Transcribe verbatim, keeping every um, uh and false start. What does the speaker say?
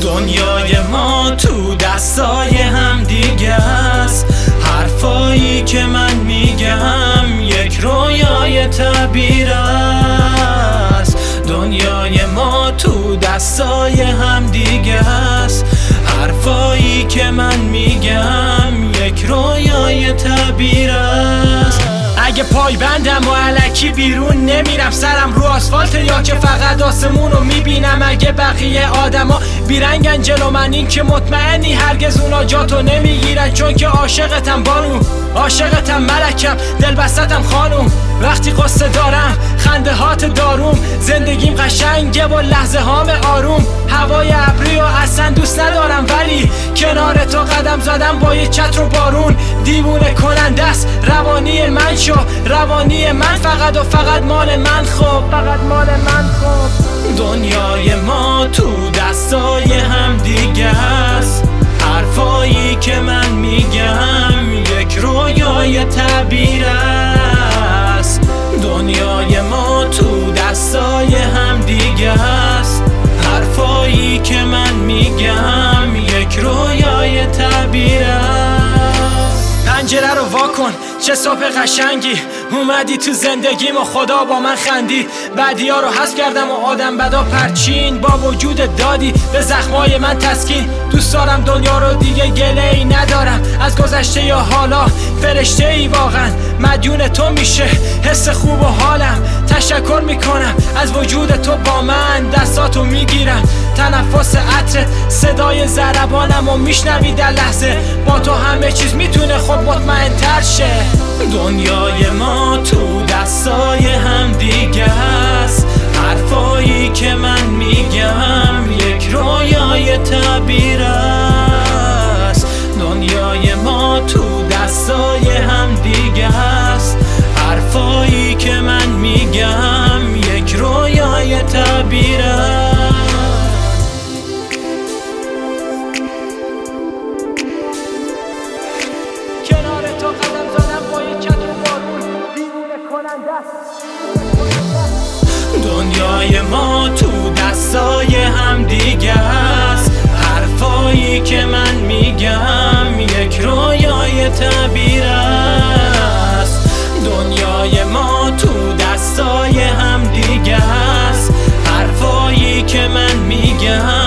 دنیای ما تو دستای هم دیگه است. حرفایی که من میگم یک رویای تعبیر است. دنیای ما تو دستای هم دیگه است. حرفایی که من میگم یک رویای تعبیر است. اگه پای بندم و الکی بیرون نمیرم، سرم رو آسفالت یا که فقط آسمون رو میبینم. اگه بقیه آدما بیرنگن جلو من، این که مطمئنی هرگز اونا جاتو نمیگیرن. چون که عاشقتم بانو، عاشقتم ملکم، دلبستم خانوم. وقتی قصه دارم خنده هات داروم، زندگیم قشنگه و لحظه هام آروم. هوای ابری و اصلا دوست ندارم، ولی کنار تو قدم زدم با یه چتر و بارون. دیوونه کننده است روانی من، شو روانی من فقط و فقط مال من. خوب فقط مال من. خوب دنیای ما تو دستای هم دیگه است. حرفایی که من میگم یک رویای تعبیر است. دنیای ما تو دستای هم دیگه است. حرفایی که من میگم یک رویای تعبیر است. پنجره رو واکن، چه صبح قشنگی اومدی تو زندگیم و خدا با من خندید. بعدی ها رو حذف کردم و آدم بدا پرچین، با وجود دادی به زخمای من تسکین. دوست دارم دنیا رو دیگه گله ای ندارم از گذشته یا حالا. فرشته ای واقعا مدیون تو میشه حس خوب و حالم. تشکر میکنم از وجود تو با من، دستاتو میگیرم. تنفس عطرت صدای ضربانم و میشنوی در لحظه. با تو همه چیز میتونه خب مطمئن تر شه. دنیای ما تو دستای هم دیگه است. حرفایی که من میگم یک رویای تعبیر است. دنیای ما تو دستای هم دیگه است. حرفایی که من میگم یک رویای تعبیر است. کنار تو قدم زدم با یه چتر و بارون، دیوونه کننده است. دنیای ما تو دستای هم دیگه است. حرفایی که من میگم یک رویای تعبیر است. دنیای ما تو دستای هم دیگه است. حرفایی که من میگم